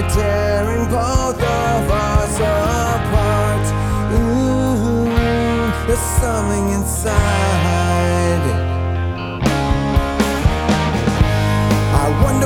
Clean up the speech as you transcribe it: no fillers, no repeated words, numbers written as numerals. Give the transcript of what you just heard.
tearing both of us apart. Ooh, there's something inside